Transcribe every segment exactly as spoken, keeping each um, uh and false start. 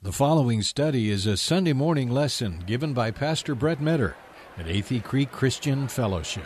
The following study is a Sunday morning lesson given by Pastor Brett Metter at Athey Creek Christian Fellowship.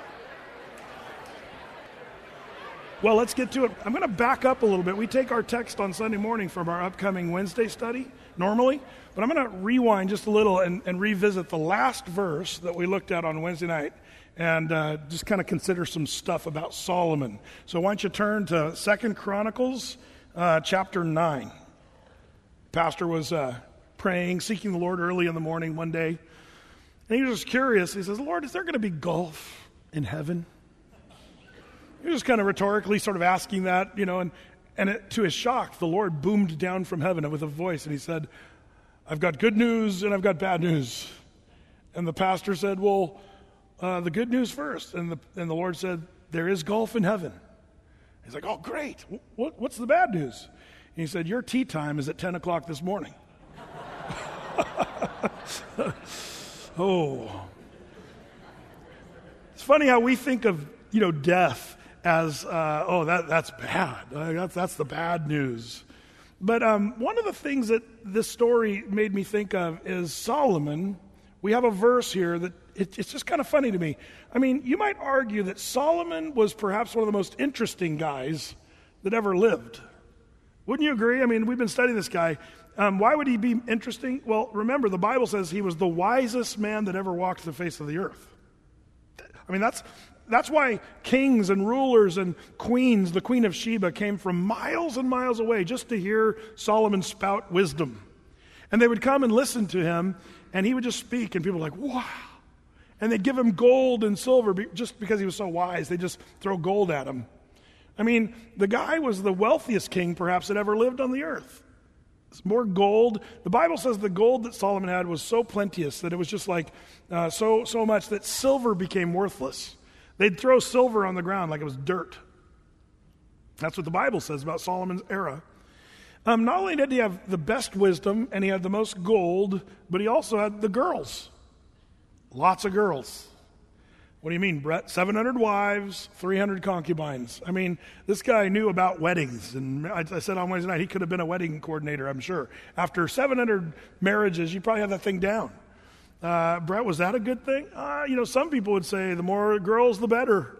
Well, let's get to it. I'm going to back up a little bit. We take our text on Sunday morning from our upcoming Wednesday study, normally, but I'm going to rewind just a little and, and revisit the last verse that we looked at on Wednesday night and uh, just kind of consider some stuff about Solomon. So why don't you turn to Second Chronicles uh, chapter nine. Pastor was uh, praying, seeking the Lord early in the morning one day, and he was just curious. He says, Lord, is there going to be golf in heaven? He was kind of rhetorically sort of asking that, you know, and, and it, to his shock, the Lord boomed down from heaven with a voice, and he said, I've got good news and I've got bad news. And the pastor said, well, uh, the good news first. And the, and the Lord said, there is golf in heaven. He's like, oh, great. What, what's the bad news? And he said, your tea time is at ten o'clock this morning. Oh. It's funny how we think of, you know, death as, uh, oh, that that's bad. Uh, that's, that's the bad news. But um, one of the things that this story made me think of is Solomon. We have a verse here that it, it's just kind of funny to me. I mean, you might argue that Solomon was perhaps one of the most interesting guys that ever lived. Wouldn't you agree? I mean, we've been studying this guy. Um, why would he be interesting? Well, remember, the Bible says he was the wisest man that ever walked the face of the earth. I mean, that's that's why kings and rulers and queens, the Queen of Sheba, came from miles and miles away just to hear Solomon spout wisdom. And they would come and listen to him, and he would just speak, and people were like, wow. And they'd give him gold and silver just because he was so wise. They'd just throw gold at him. I mean, the guy was the wealthiest king, perhaps, that ever lived on the earth. It's more gold. The Bible says the gold that Solomon had was so plenteous that it was just like uh, so so much that silver became worthless. They'd throw silver on the ground like it was dirt. That's what the Bible says about Solomon's era. Um, not only did he have the best wisdom and he had the most gold, but he also had the girls. Lots of girls. What do you mean, Brett? seven hundred wives, three hundred concubines. I mean, this guy knew about weddings. And I, I said on Wednesday night, he could have been a wedding coordinator, I'm sure. After seven hundred marriages, you probably have that thing down. Uh, Brett, was that a good thing? Uh, you know, some people would say the more girls, the better.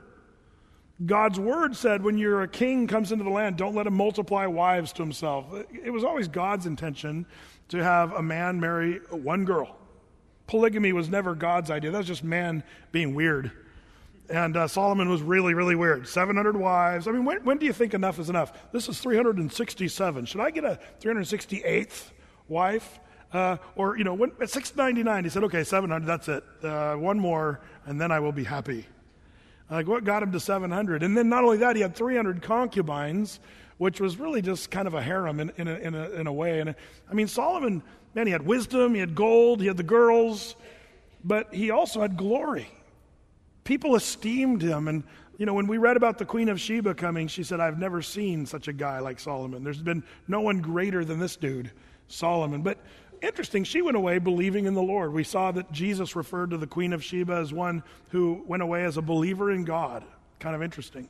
God's word said when you're a king comes into the land, don't let him multiply wives to himself. It was always God's intention to have a man marry one girl. Polygamy was never God's idea. That was just man being weird. And uh, Solomon was really, really weird. seven hundred wives. I mean, when, when do you think enough is enough? This is three hundred sixty-seven. Should I get a three hundred sixty-eighth wife? Uh, or, you know, when, at six ninety-nine, he said, okay, seven hundred, that's it. Uh, one more, and then I will be happy. Like, what got him to seven hundred? And then not only that, he had three hundred concubines, which was really just kind of a harem in, in, a, in, a, in a way. And I mean, Solomon, man, he had wisdom, he had gold, he had the girls, but he also had glory. People esteemed him. And, you know, when we read about the Queen of Sheba coming, she said, I've never seen such a guy like Solomon. There's been no one greater than this dude, Solomon. But interesting, she went away believing in the Lord. We saw that Jesus referred to the Queen of Sheba as one who went away as a believer in God. Kind of interesting.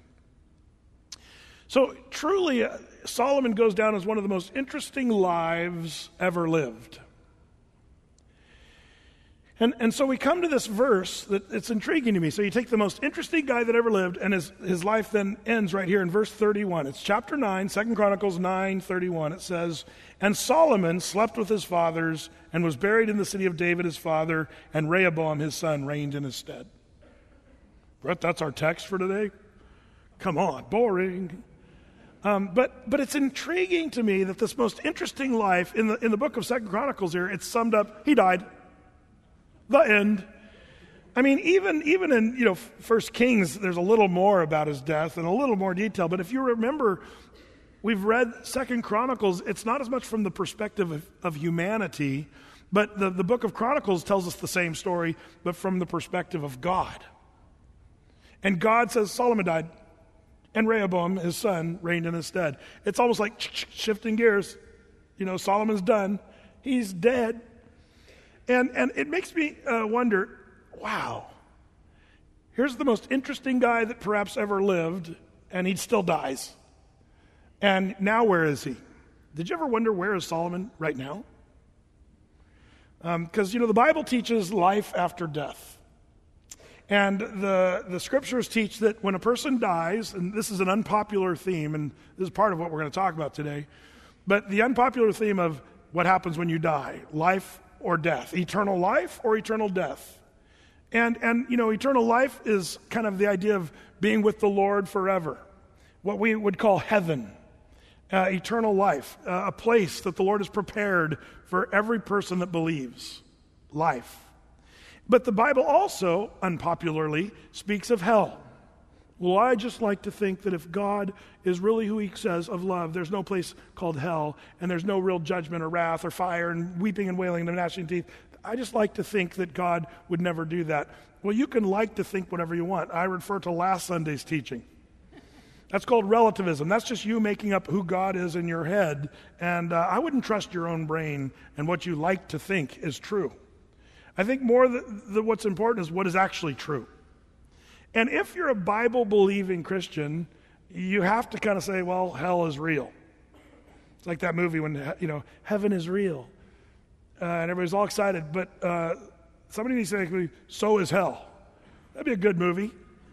So truly, uh, Solomon goes down as one of the most interesting lives ever lived. And and so we come to this verse that it's intriguing to me. So you take the most interesting guy that ever lived, and his, his life then ends right here in verse thirty-one. It's chapter nine, Second Chronicles nine, thirty-one. It says, and Solomon slept with his fathers and was buried in the city of David his father, and Rehoboam his son reigned in his stead. Brett, that's our text for today? Come on, boring. Um, but but it's intriguing to me that this most interesting life in the in the book of Second Chronicles here, it's summed up, he died. The end. I mean, even even in, you know, First Kings, there's a little more about his death and a little more detail. But if you remember, we've read Second Chronicles, it's not as much from the perspective of, of humanity, but the, the book of Chronicles tells us the same story, but from the perspective of God. And God says Solomon died, and Rehoboam, his son, reigned in his stead. It's almost like shifting gears. You know, Solomon's done. He's dead. And and it makes me uh, wonder, wow, here's the most interesting guy that perhaps ever lived, and he still dies. And now where is he? Did you ever wonder where is Solomon right now? Because, um, you know, the Bible teaches life after death. And the, the scriptures teach that when a person dies, and this is an unpopular theme, and this is part of what we're going to talk about today, but the unpopular theme of what happens when you die, life or death, eternal life or eternal death. And, and you know, eternal life is kind of the idea of being with the Lord forever, what we would call heaven, uh, eternal life, uh, a place that the Lord has prepared for every person that believes, life. But the Bible also, unpopularly, speaks of hell. Well, I just like to think that if God is really who he says of love, there's no place called hell, and there's no real judgment or wrath or fire and weeping and wailing and gnashing of teeth. I just like to think that God would never do that. Well, you can like to think whatever you want. I refer to last Sunday's teaching. That's called relativism. That's just you making up who God is in your head, and uh, I wouldn't trust your own brain and what you like to think is true. I think more that what's important is what is actually true. And if you're a Bible-believing Christian, you have to kind of say, well, hell is real. It's like that movie when, you know, heaven is real. Uh, and everybody's all excited. But uh, somebody needs to say, so is hell. That'd be a good movie.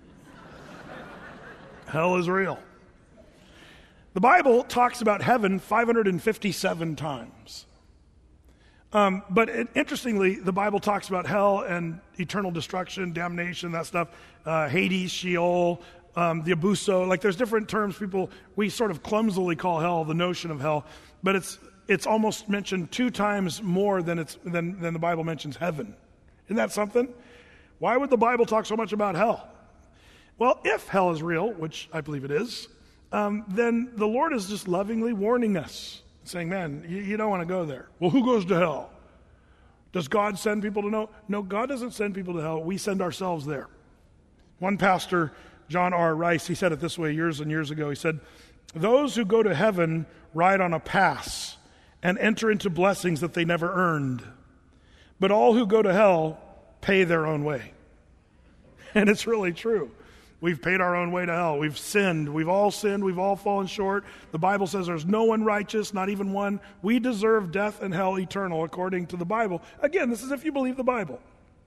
Hell is real. The Bible talks about heaven five hundred fifty-seven times. Um, but it, interestingly, the Bible talks about hell and eternal destruction, damnation, that stuff, uh, Hades, Sheol, um, the Abuso. Like there's different terms people, we sort of clumsily call hell, the notion of hell, but it's it's almost mentioned two times more than it's than, than the Bible mentions heaven. Isn't that something? Why would the Bible talk so much about hell? Well, if hell is real, which I believe it is, um, then the Lord is just lovingly warning us, saying, man, you, you don't want to go there. Well, who goes to hell? Does God send people to know? No, God doesn't send people to hell. We send ourselves there. One pastor, John R. Rice, he said it this way years and years ago. He said, those who go to heaven ride on a pass and enter into blessings that they never earned. But all who go to hell pay their own way. And it's really true. We've paid our own way to hell. We've sinned. We've all sinned. We've all fallen short. The Bible says there's no one righteous, not even one. We deserve death and hell eternal, according to the Bible. Again, this is if you believe the Bible.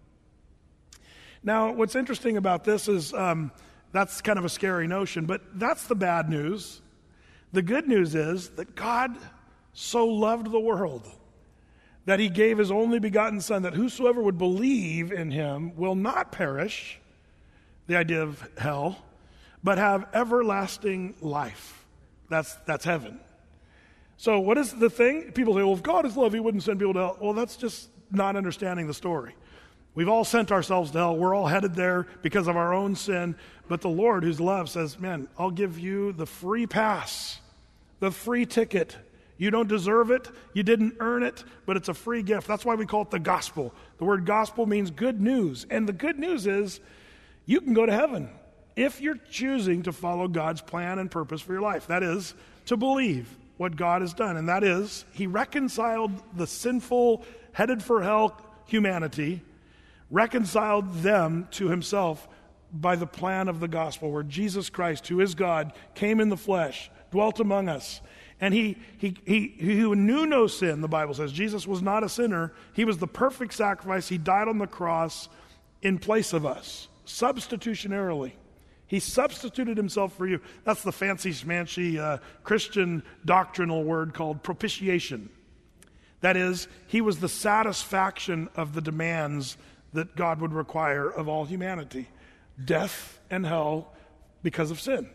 Now, what's interesting about this is um, that's kind of a scary notion, but that's the bad news. The good news is that God so loved the world that he gave his only begotten Son, that whosoever would believe in him will not perish, the idea of hell, but have everlasting life. That's that's heaven. So what is the thing? People say, well, if God is love, he wouldn't send people to hell. Well, that's just not understanding the story. We've all sent ourselves to hell. We're all headed there because of our own sin. But the Lord, who's love, says, man, I'll give you the free pass, the free ticket. You don't deserve it. You didn't earn it, but it's a free gift. That's why we call it the gospel. The word gospel means good news. And the good news is you can go to heaven if you're choosing to follow God's plan and purpose for your life. That is, to believe what God has done. And that is, he reconciled the sinful, headed for hell humanity, reconciled them to himself by the plan of the gospel, where Jesus Christ, who is God, came in the flesh, dwelt among us. And he, he, he, he who knew no sin, the Bible says, Jesus was not a sinner. He was the perfect sacrifice. He died on the cross in place of us, substitutionarily. He substituted himself for you. That's the fancy schmancy uh, Christian doctrinal word called propitiation. That is, he was the satisfaction of the demands that God would require of all humanity. Death and hell because of sin.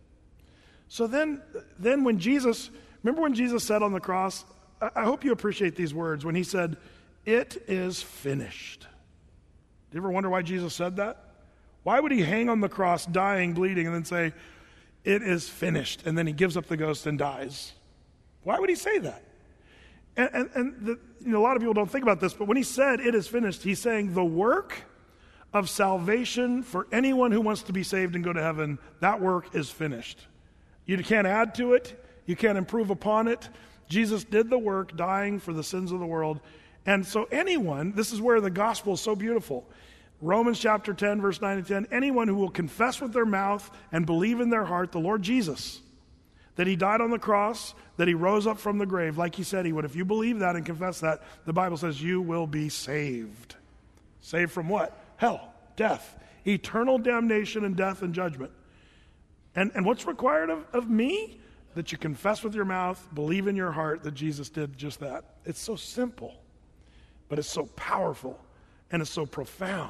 So then, then when Jesus, remember when Jesus said on the cross, I, I hope you appreciate these words, when he said, it is finished. Do you ever wonder why Jesus said that? Why would he hang on the cross, dying, bleeding, and then say, it is finished, and then he gives up the ghost and dies? Why would he say that? And, and, and the, you know, a lot of people don't think about this, but when he said, it is finished, he's saying the work of salvation for anyone who wants to be saved and go to heaven, that work is finished. You can't add to it. You can't improve upon it. Jesus did the work, dying for the sins of the world. And so anyone, this is where the gospel is so beautiful. Romans chapter ten, verse nine and ten, anyone who will confess with their mouth and believe in their heart the Lord Jesus, that he died on the cross, that he rose up from the grave like he said he would. If you believe that and confess that, the Bible says you will be saved. Saved from what? Hell, death, eternal damnation and death and judgment. And, and what's required of, of me? That you confess with your mouth, believe in your heart that Jesus did just that. It's so simple, but it's so powerful, and it's so profound.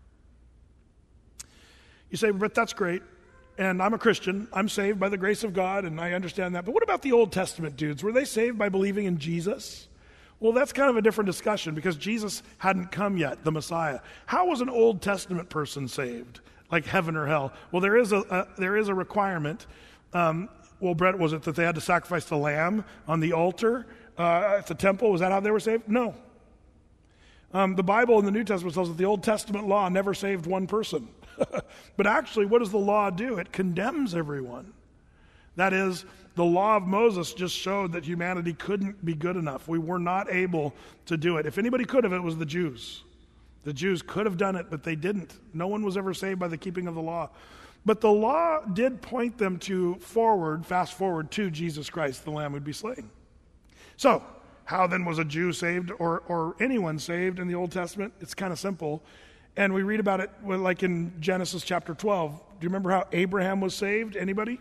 You say, but that's great, and I'm a Christian. I'm saved by the grace of God, and I understand that. But what about the Old Testament dudes? Were they saved by believing in Jesus? Well, that's kind of a different discussion because Jesus hadn't come yet, the Messiah. How was an Old Testament person saved, like heaven or hell? Well, there is a, a there is a requirement. Um, Well, Brett, was it that they had to sacrifice the lamb on the altar uh, at the temple? Was that how they were saved? No. Um, the Bible in the New Testament tells us that the Old Testament law never saved one person. But actually, what does the law do? It condemns everyone. That is, the law of Moses just showed that humanity couldn't be good enough. We were not able to do it. If anybody could have, it was the Jews. The Jews could have done it, but they didn't. No one was ever saved by the keeping of the law. But the law did point them to forward, fast forward to Jesus Christ, the Lamb would be slain. So, how then was a Jew saved or, or anyone saved in the Old Testament? It's kind of simple. And we read about it like in Genesis chapter twelve. Do you remember how Abraham was saved? Anybody?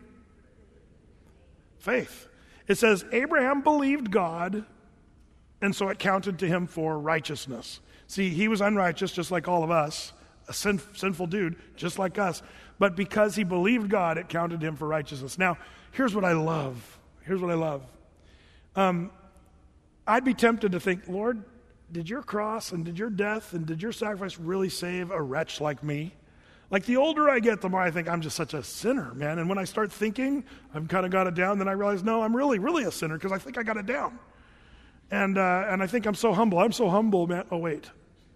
Faith. It says, Abraham believed God, and so it counted to him for righteousness. See, he was unrighteous just like all of us, a sin, sinful dude just like us. But because he believed God, it counted him for righteousness. Now, here's what I love. Here's what I love. Um, I'd be tempted to think, Lord, did your cross and did your death and did your sacrifice really save a wretch like me? Like the older I get, the more I think I'm just such a sinner, man. And when I start thinking I've kind of got it down, then I realize, no, I'm really, really a sinner because I think I got it down. And uh, and I think I'm so humble. I'm so humble, man. Oh, wait.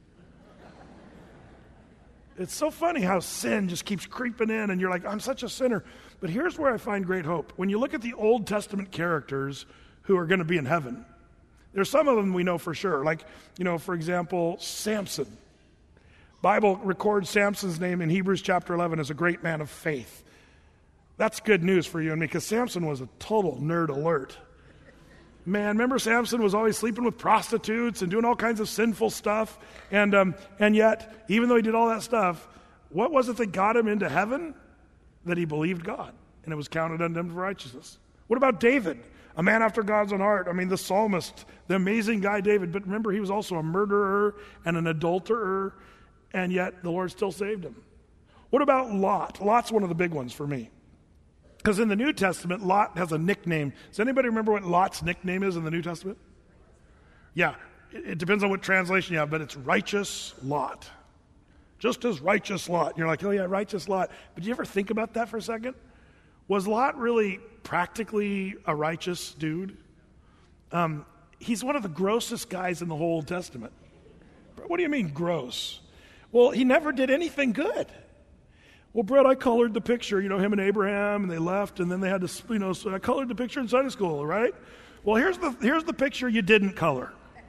It's so funny how sin just keeps creeping in and you're like, I'm such a sinner. But here's where I find great hope. When you look at the Old Testament characters who are going to be in heaven, there's some of them we know for sure. Like, you know, for example, Samson. Bible records Samson's name in Hebrews chapter eleven as a great man of faith. That's good news for you and me because Samson was a total nerd alert. Man, remember Samson was always sleeping with prostitutes and doing all kinds of sinful stuff. And um, and yet, even though he did all that stuff, what was it that got him into heaven? That he believed God, and it was counted unto him for righteousness. What about David? A man after God's own heart. I mean, the psalmist, the amazing guy David. But remember, he was also a murderer and an adulterer, and yet the Lord still saved him. What about Lot? Lot's one of the big ones for me. Because in the New Testament, Lot has a nickname. Does anybody remember what Lot's nickname is in the New Testament? Yeah, it, it depends on what translation you have, but it's righteous Lot. Just as righteous Lot. And you're like, oh yeah, righteous Lot. But do you ever think about that for a second? Was Lot really practically a righteous dude? Um, he's one of the grossest guys in the whole Old Testament. What do you mean gross? Well, he never did anything good. Well, Brett, I colored the picture, you know, him and Abraham, and they left, and then they had to, you know, so I colored the picture in Sunday school, right? Well, here's the here's the picture you didn't color.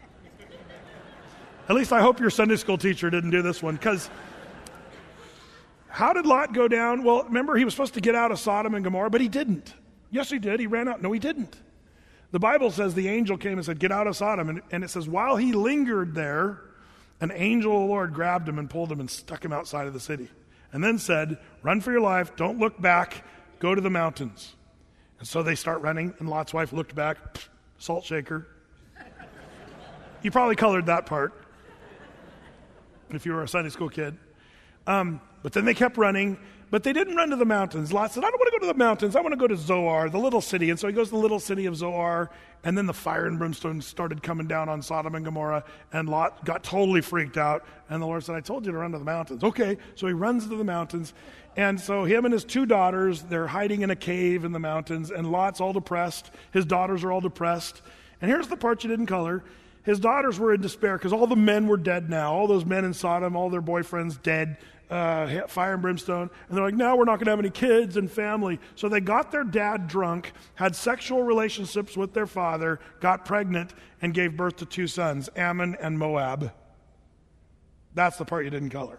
At least I hope your Sunday school teacher didn't do this one, because how did Lot go down? Well, remember, he was supposed to get out of Sodom and Gomorrah, but he didn't. Yes, he did. He ran out. No, he didn't. The Bible says the angel came and said, get out of Sodom, and, and it says, while he lingered there, an angel of the Lord grabbed him and pulled him and stuck him outside of the city. And then said, run for your life, don't look back, go to the mountains. And so they start running, and Lot's wife looked back, salt shaker. You probably colored that part if you were a Sunday school kid. Um, but then they kept running, but they didn't run to the mountains. Lot said, I don't want to go to the mountains, I want to go to Zoar, the little city. And so he goes to the little city of Zoar, and then the fire and brimstone started coming down on Sodom and Gomorrah, and Lot got totally freaked out. And the Lord said, I told you to run to the mountains. Okay, so he runs to the mountains. And so him and his two daughters, they're hiding in a cave in the mountains, and Lot's all depressed. His daughters are all depressed. And here's the part you didn't color. His daughters were in despair because all the men were dead now. All those men in Sodom, all their boyfriends dead, uh, fire and brimstone. And they're like, now we're not going to have any kids and family. So they got their dad drunk, had sexual relationships with their father, got pregnant, and gave birth to two sons, Ammon and Moab. That's the part you didn't color.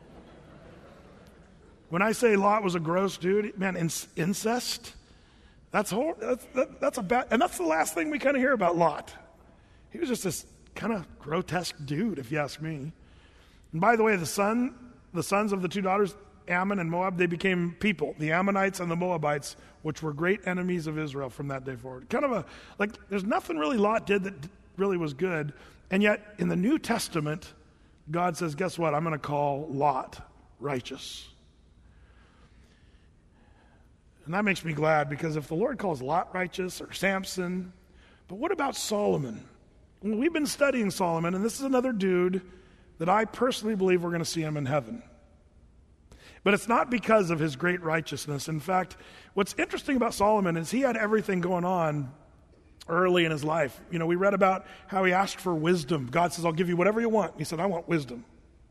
When I say Lot was a gross dude, man, incest, That's, whole, that's, that, that's a bad, and that's the last thing we kind of hear about Lot. He was just this kind of grotesque dude, if you ask me. And by the way, the son, the sons of the two daughters, Ammon and Moab, they became people, the Ammonites and the Moabites, which were great enemies of Israel from that day forward. Kind of a, like, there's nothing really Lot did that really was good, and yet in the New Testament, God says, guess what? I'm going to call Lot righteous. And that makes me glad, because if the Lord calls Lot righteous, or Samson, but what about Solomon? Well, we've been studying Solomon, and this is another dude that I personally believe we're going to see him in heaven. But it's not because of his great righteousness. In fact, what's interesting about Solomon is he had everything going on early in his life. You know, we read about how he asked for wisdom. God says, I'll give you whatever you want. He said, I want wisdom.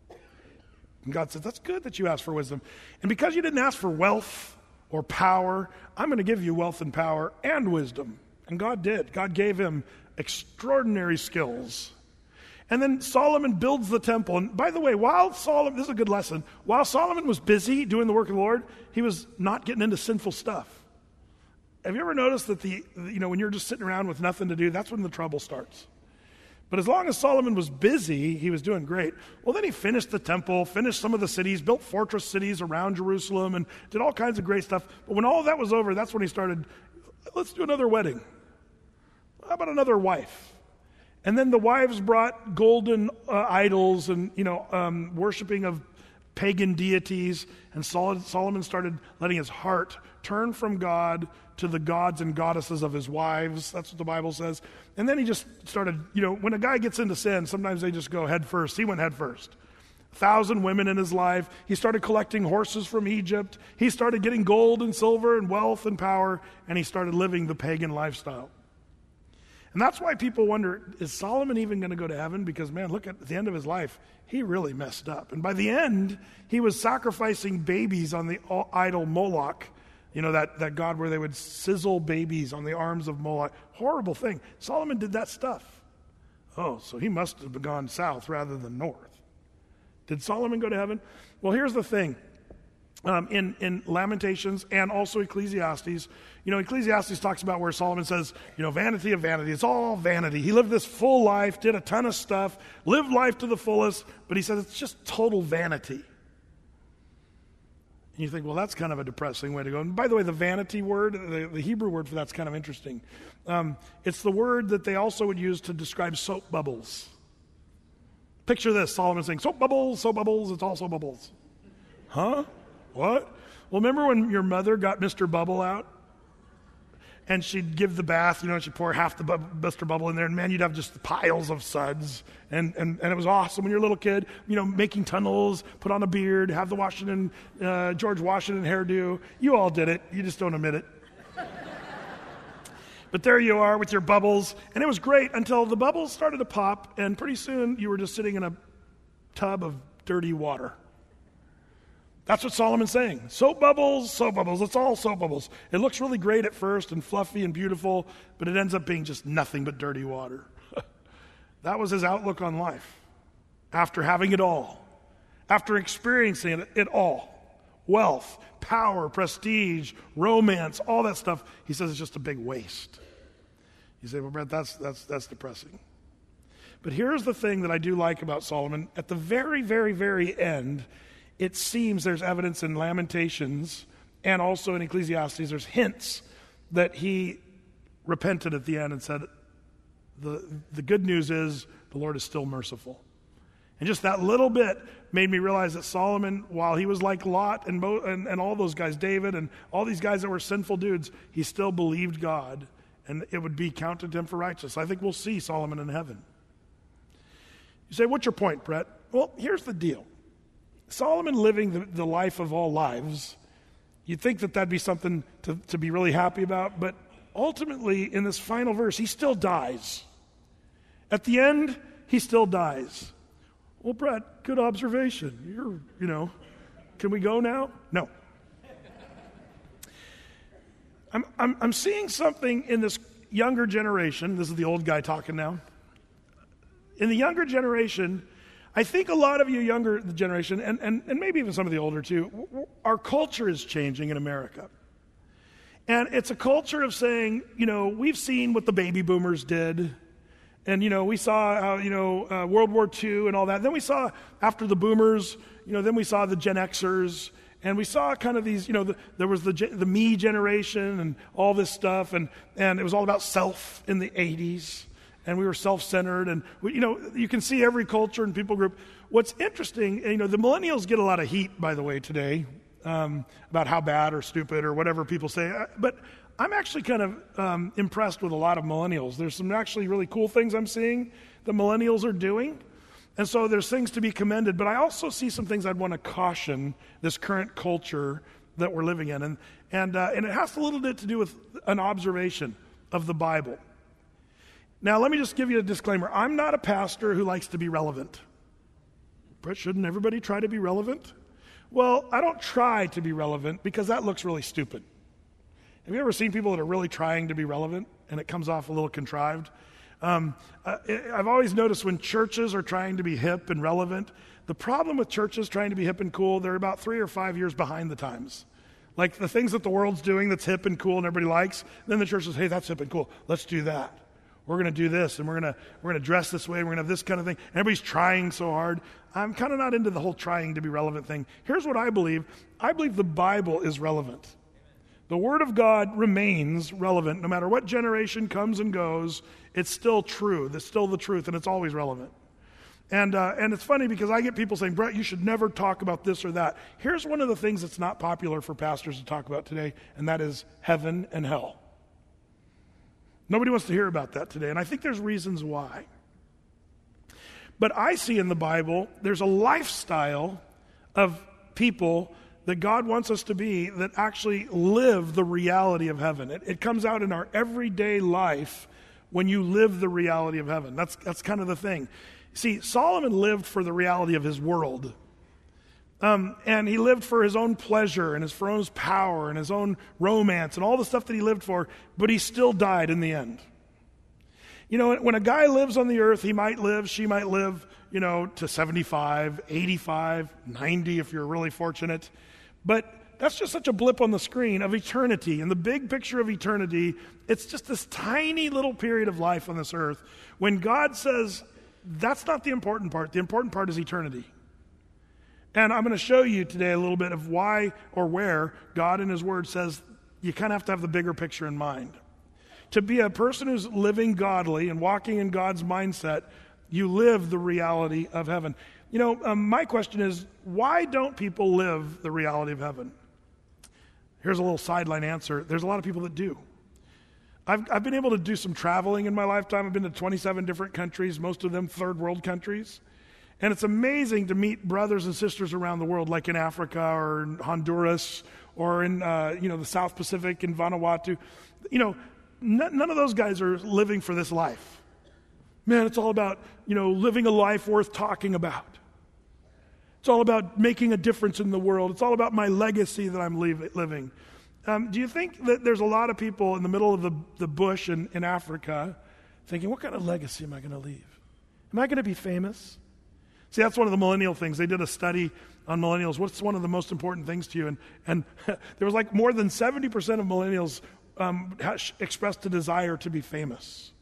And God says, that's good that you asked for wisdom. And because you didn't ask for wealth or power, I'm going to give you wealth and power and wisdom. And God did. God gave him extraordinary skills. And then Solomon builds the temple. And by the way, while Solomon, this is a good lesson, while Solomon was busy doing the work of the Lord, he was not getting into sinful stuff. Have you ever noticed that the, you know, when you're just sitting around with nothing to do, that's when the trouble starts. But as long as Solomon was busy, he was doing great. Well, then he finished the temple, finished some of the cities, built fortress cities around Jerusalem, and did all kinds of great stuff. But when all of that was over, that's when he started, let's do another wedding. How about another wife? And then the wives brought golden uh, idols and, you know, um, worshiping of pagan deities. And Sol- Solomon started letting his heart turn from God to the gods and goddesses of his wives. That's what the Bible says. And then he just started, you know, when a guy gets into sin, sometimes they just go head first. He went head first. A thousand women in his life. He started collecting horses from Egypt. He started getting gold and silver and wealth and power. And he started living the pagan lifestyle. And that's why people wonder, is Solomon even going to go to heaven? Because, man, look at the end of his life. He really messed up. And by the end, he was sacrificing babies on the idol Moloch, you know, that, that god where they would sizzle babies on the arms of Moloch. Horrible thing. Solomon did that stuff. Oh, so he must have gone south rather than north. Did Solomon go to heaven? Well, here's the thing. Um, in, in Lamentations and also Ecclesiastes, you know, Ecclesiastes talks about where Solomon says, you know, vanity of vanity. It's all vanity. He lived this full life, did a ton of stuff, lived life to the fullest, but he says it's just total vanity. And you think, well, that's kind of a depressing way to go. And by the way, the vanity word, the, the Hebrew word for that's kind of interesting. Um, it's the word that they also would use to describe soap bubbles. Picture this, Solomon saying, soap bubbles, soap bubbles, it's all soap bubbles. Huh? What? Well, remember when your mother got Mister Bubble out? And she'd give the bath, you know, and she'd pour half the bu- Mister Bubble in there, and man, you'd have just piles of suds. And, and, and it was awesome when you're a little kid, you know, making tunnels, put on a beard, have the Washington, uh, George Washington hairdo. You all did it. You just don't admit it. But there you are with your bubbles. And it was great until the bubbles started to pop, and pretty soon you were just sitting in a tub of dirty water. That's what Solomon's saying. Soap bubbles, soap bubbles. It's all soap bubbles. It looks really great at first and fluffy and beautiful, but it ends up being just nothing but dirty water. That was his outlook on life. After having it all, after experiencing it, it all, wealth, power, prestige, romance, all that stuff, he says it's just a big waste. You say, well, Brett, that's, that's, that's depressing. But here's the thing that I do like about Solomon. At the very, very, very end, it seems there's evidence in Lamentations and also in Ecclesiastes, there's hints that he repented at the end and said, the, the good news is the Lord is still merciful. And just that little bit made me realize that Solomon, while he was like Lot and, Mo, and, and all those guys, David and all these guys that were sinful dudes, he still believed God and it would be counted to him for righteousness. I think we'll see Solomon in heaven. You say, what's your point, Brett? Well, here's the deal. Solomon living the, the life of all lives, you'd think that that'd be something to, to be really happy about, but ultimately in this final verse, he still dies. At the end, he still dies. Well, Brett, good observation. You're, you know, can we go now? No. I'm, I'm, I'm seeing something in this younger generation. This is the old guy talking now. In the younger generation, I think a lot of you younger generation, and, and, and maybe even some of the older too, our culture is changing in America. And it's a culture of saying, you know, we've seen what the baby boomers did. And, you know, we saw, how, you know, uh, World War Two and all that. Then we saw, after the boomers, you know, then we saw the Gen Xers. And we saw kind of these, you know, the, there was the the me generation and all this stuff. And, and it was all about self in the eighties. And we were self-centered. And, we, you know, you can see every culture and people group. What's interesting, you know, the millennials get a lot of heat, by the way, today. Um, about how bad or stupid or whatever people say. But I'm actually kind of um, impressed with a lot of millennials. There's some actually really cool things I'm seeing the millennials are doing. And so there's things to be commended. But I also see some things I'd want to caution this current culture that we're living in. And, and, uh, and it has a little bit to do with an observation of the Bible. Now, let me just give you a disclaimer. I'm not a pastor who likes to be relevant. But shouldn't everybody try to be relevant? Well, I don't try to be relevant because that looks really stupid. Have you ever seen people that are really trying to be relevant and it comes off a little contrived? Um, I, I've always noticed when churches are trying to be hip and relevant, the problem with churches trying to be hip and cool, they're about three or five years behind the times. Like the things that the world's doing that's hip and cool and everybody likes, then the church says, hey, that's hip and cool. Let's do that. We're going to do this, and we're going to we're going to dress this way, and we're going to have this kind of thing. And everybody's trying so hard. I'm kind of not into the whole trying to be relevant thing. Here's what I believe. I believe the Bible is relevant. The Word of God remains relevant. No matter what generation comes and goes, it's still true. It's still the truth, and it's always relevant. And uh, and it's funny because I get people saying, Brett, you should never talk about this or that. Here's one of the things that's not popular for pastors to talk about today, and that is heaven and hell. Nobody wants to hear about that today, and I think there's reasons why. But I see in the Bible, there's a lifestyle of people that God wants us to be that actually live the reality of heaven. It, it comes out in our everyday life when you live the reality of heaven. That's, that's kind of the thing. See, Solomon lived for the reality of his world. Um, and he lived for his own pleasure and his for his power and his own romance and all the stuff that he lived for, but he still died in the end. You know, when a guy lives on the earth, he might live, she might live, you know, to seventy-five, eighty-five, ninety if you're really fortunate. But that's just such a blip on the screen of eternity. And the big picture of eternity, it's just this tiny little period of life on this earth when God says, that's not the important part. The important part is eternity. And I'm going to show you today a little bit of why or where God in His Word says you kind of have to have the bigger picture in mind. To be a person who's living godly and walking in God's mindset, you live the reality of heaven. You know, um, my question is, why don't people live the reality of heaven? Here's a little sideline answer. There's a lot of people that do. I've, I've been able to do some traveling in my lifetime. I've been to twenty-seven different countries, most of them third world countries. And it's amazing to meet brothers and sisters around the world, like in Africa or in Honduras or in uh, you know the South Pacific in Vanuatu. You know, n- none of those guys are living for this life. Man, it's all about you know living a life worth talking about. It's all about making a difference in the world. It's all about my legacy that I'm leave- living. Um, do you think that there's a lot of people in the middle of the, the bush in, in Africa thinking, what kind of legacy am I going to leave? Am I going to be famous? See, that's one of the millennial things. They did a study on millennials. What's one of the most important things to you? And, and there was like more than seventy percent of millennials um, expressed a desire to be famous.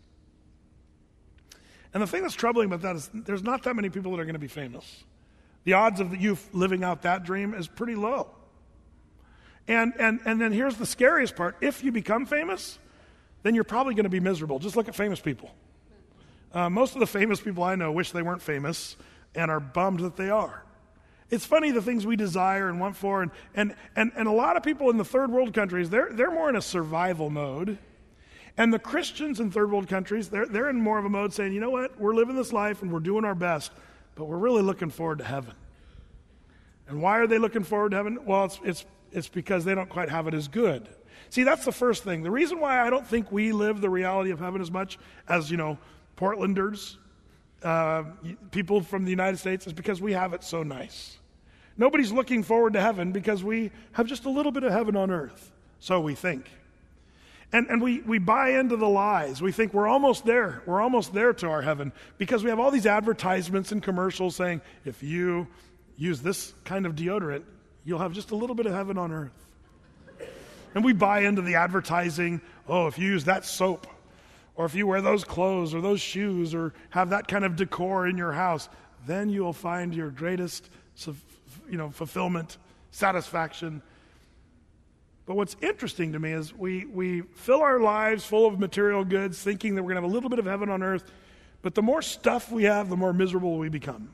And the thing that's troubling about that is there's not that many people that are going to be famous. The odds of you living out that dream is pretty low. And, and, and then here's the scariest part. If you become famous, then you're probably going to be miserable. Just look at famous people. Uh, most of the famous people I know wish they weren't famous and are bummed that they are. It's funny the things we desire and want for, and and and, and a lot of people in the third world countries, they're they're more in a survival mode. And the Christians in third world countries, they're they're in more of a mode saying, you know what, we're living this life and we're doing our best, but we're really looking forward to heaven. And why are they looking forward to heaven? Well, it's it's it's because they don't quite have it as good. See, that's the first thing. The reason why I don't think we live the reality of heaven as much as, you know, Portlanders, Uh, people from the United States is because we have it so nice. Nobody's looking forward to heaven because we have just a little bit of heaven on earth. So we think. And and we, we buy into the lies. We think we're almost there. We're almost there to our heaven because we have all these advertisements and commercials saying, if you use this kind of deodorant, you'll have just a little bit of heaven on earth. And we buy into the advertising, oh, if you use that soap, or if you wear those clothes or those shoes or have that kind of decor in your house, then you will find your greatest, you know, fulfillment, satisfaction. But what's interesting to me is we, we fill our lives full of material goods thinking that we're going to have a little bit of heaven on earth, but the more stuff we have, the more miserable we become.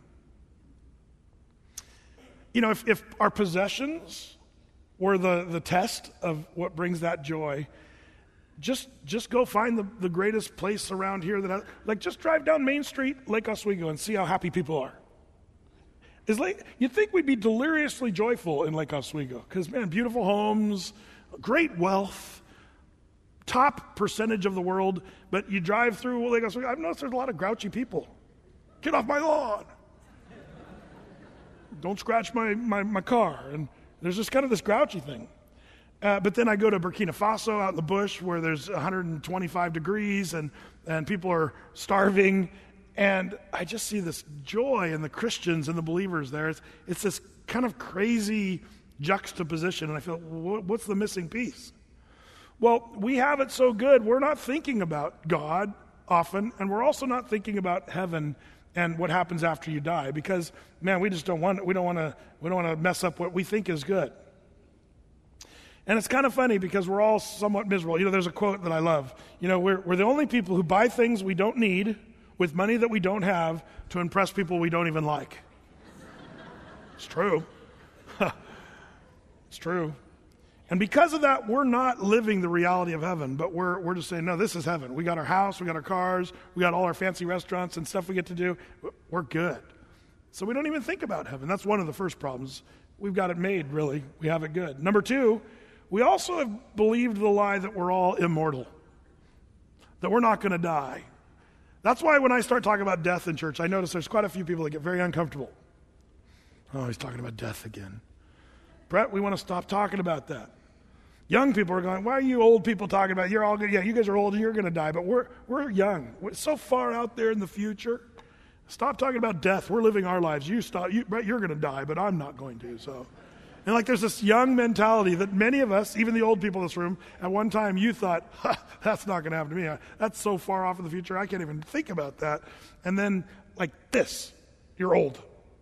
You know, if, if our possessions were the, the test of what brings that joy, just just go find the, the greatest place around here that has, like just drive down Main Street, Lake Oswego, and see how happy people are. Is like you'd think we'd be deliriously joyful in Lake Oswego because man, beautiful homes, great wealth, top percentage of the world. But you drive through Lake Oswego, I've noticed there's a lot of grouchy people. Get off my lawn! Don't scratch my, my, my car. And there's just kind of this grouchy thing. Uh, but then I go to Burkina Faso out in the bush where there's one hundred twenty-five degrees and, and people are starving. And I just see this joy in the Christians and the believers there. It's, it's this kind of crazy juxtaposition. And I feel, what's the missing piece? Well, we have it so good, we're not thinking about God often, and we're also not thinking about heaven and what happens after you die, because man, we just don't want we don't want to we don't want to mess up what we think is good. And it's kind of funny because we're all somewhat miserable. You know, there's a quote that I love. You know, we're we're the only people who buy things we don't need with money that we don't have to impress people we don't even like. It's true. It's true. And because of that, we're not living the reality of heaven, but we're we're just saying, no, this is heaven. We got our house, we got our cars, we got all our fancy restaurants and stuff we get to do. We're good. So we don't even think about heaven. That's one of the first problems. We've got it made, really. We have it good. Number two, we also have believed the lie that we're all immortal, that we're not going to die. That's why when I start talking about death in church, I notice there's quite a few people that get very uncomfortable. Oh, he's talking about death again. Brett, we want to stop talking about that. Young people are going, why are you old people talking about it? You're all good. Yeah, you guys are old and you're going to die, but we're we're young. We're so far out there in the future. Stop talking about death. We're living our lives. You stop. You, Brett, you're going to die, but I'm not going to. So, and like there's this young mentality that many of us, even the old people in this room, at one time you thought, that's not going to happen to me. That's so far off in the future, I can't even think about that. And then like this, you're old.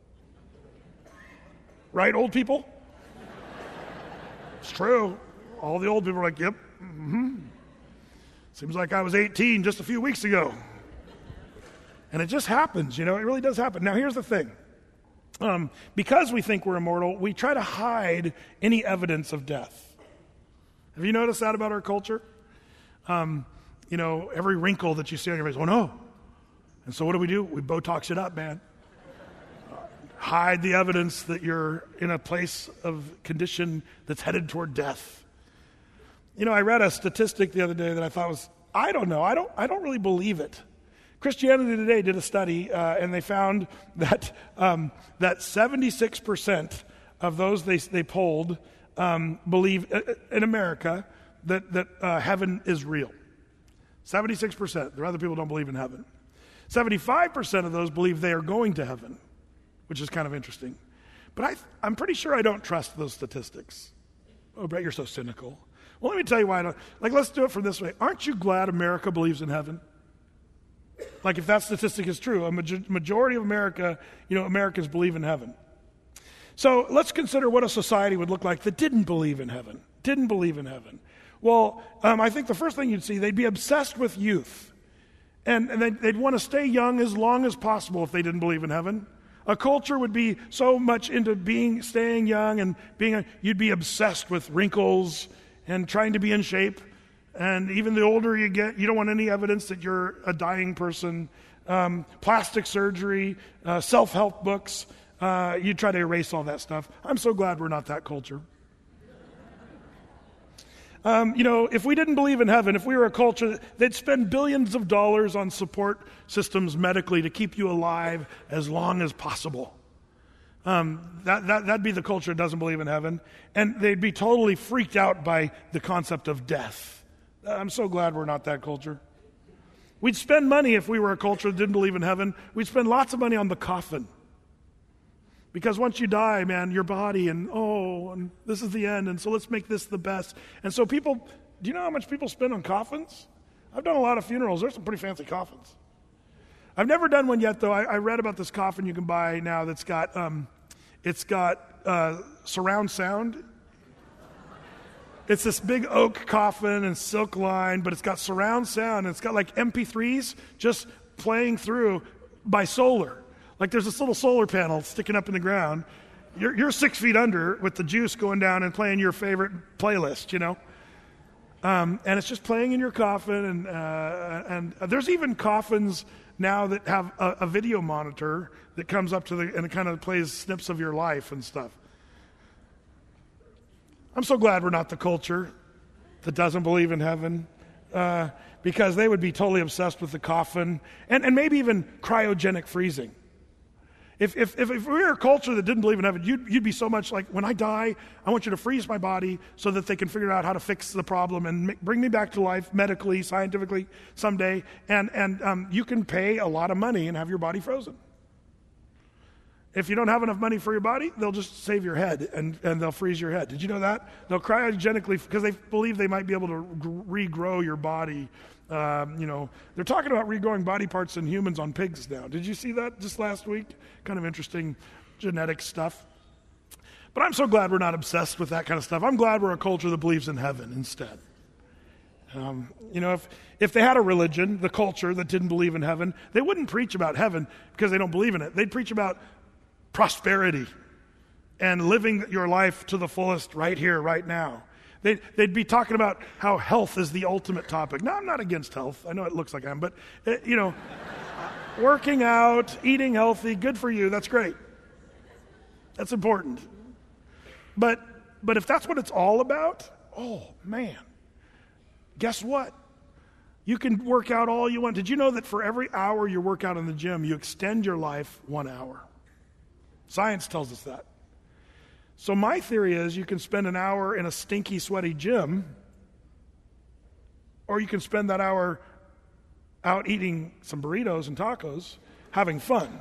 Right, old people? It's true. All the old people are like, yep, mm-hmm. Seems like I was eighteen just a few weeks ago. And it just happens, you know, it really does happen. Now, here's the thing. Um, because we think we're immortal, we try to hide any evidence of death. Have you noticed that about our culture? Um, you know, every wrinkle that you see on your face, oh no. And so what do we do? We Botox it up, man. Hide the evidence that you're in a place of condition that's headed toward death. You know, I read a statistic the other day that I thought was, I don't know, I don't I don't really believe it. Christianity Today did a study, uh, and they found that um, that seventy-six percent of those they they polled um, believe uh, in America that that uh, heaven is real. seventy-six percent. There are other people who don't believe in heaven. seventy-five percent of those believe they are going to heaven, which is kind of interesting. But I, I'm pretty sure I don't trust those statistics. Oh, Brett, you're so cynical. Well, let me tell you why I don't. Like, let's do it from this way. Aren't you glad America believes in heaven? Like, if that statistic is true, a major- majority of America, you know, Americans believe in heaven. So let's consider what a society would look like that didn't believe in heaven, didn't believe in heaven. Well, um, I think the first thing you'd see, they'd be obsessed with youth. And, and they'd, they'd want to stay young as long as possible if they didn't believe in heaven. A culture would be so much into being, staying young and being, a, you'd be obsessed with wrinkles and trying to be in shape. And even the older you get, you don't want any evidence that you're a dying person. Um, plastic surgery, uh, self-help books, uh, you try to erase all that stuff. I'm so glad we're not that culture. Um, you know, if we didn't believe in heaven, if we were a culture, they'd spend billions of dollars on support systems medically to keep you alive as long as possible. Um, that, that, that'd be the culture that doesn't believe in heaven. And they'd be totally freaked out by the concept of death. I'm so glad we're not that culture. We'd spend money if we were a culture that didn't believe in heaven. We'd spend lots of money on the coffin. Because once you die, man, your body and, oh, and this is the end, and so let's make this the best. And so people, do you know how much people spend on coffins? I've done a lot of funerals. There's some pretty fancy coffins. I've never done one yet, though. I, I read about this coffin you can buy now that's got, um, it's got uh, surround sound. It's this big oak coffin and silk lined, but it's got surround sound, and it's got like M P threes just playing through by solar. Like there's this little solar panel sticking up in the ground. You're, you're six feet under with the juice going down and playing your favorite playlist, you know. Um, and it's just playing in your coffin. And uh, and there's even coffins now that have a, a video monitor that comes up to the, and it kind of plays snips of your life and stuff. I'm so glad we're not the culture that doesn't believe in heaven. Uh, because they would be totally obsessed with the coffin and, and maybe even cryogenic freezing. If, if, if, if we were a culture that didn't believe in heaven, you'd, you'd be so much like, when I die, I want you to freeze my body so that they can figure out how to fix the problem and make, bring me back to life medically, scientifically someday. And, and um, you can pay a lot of money and have your body frozen. If you don't have enough money for your body, they'll just save your head and, and they'll freeze your head. Did you know that? They'll cryogenically, because they believe they might be able to regrow your body. Um, you know, they're talking about regrowing body parts in humans on pigs now. Did you see that just last week? Kind of interesting genetic stuff. But I'm so glad we're not obsessed with that kind of stuff. I'm glad we're a culture that believes in heaven instead. Um, you know, if, if they had a religion, the culture that didn't believe in heaven, they wouldn't preach about heaven because they don't believe in it. They'd preach about prosperity and living your life to the fullest right here, right now. They'd, they'd be talking about how health is the ultimate topic. Now, I'm not against health. I know it looks like I am, but, uh, you know, working out, eating healthy, good for you, that's great. That's important. But, but if that's what it's all about, oh, man, guess what? You can work out all you want. Did you know that for every hour you work out in the gym, you extend your life one hour? Science tells us that. So my theory is you can spend an hour in a stinky, sweaty gym, or you can spend that hour out eating some burritos and tacos, having fun.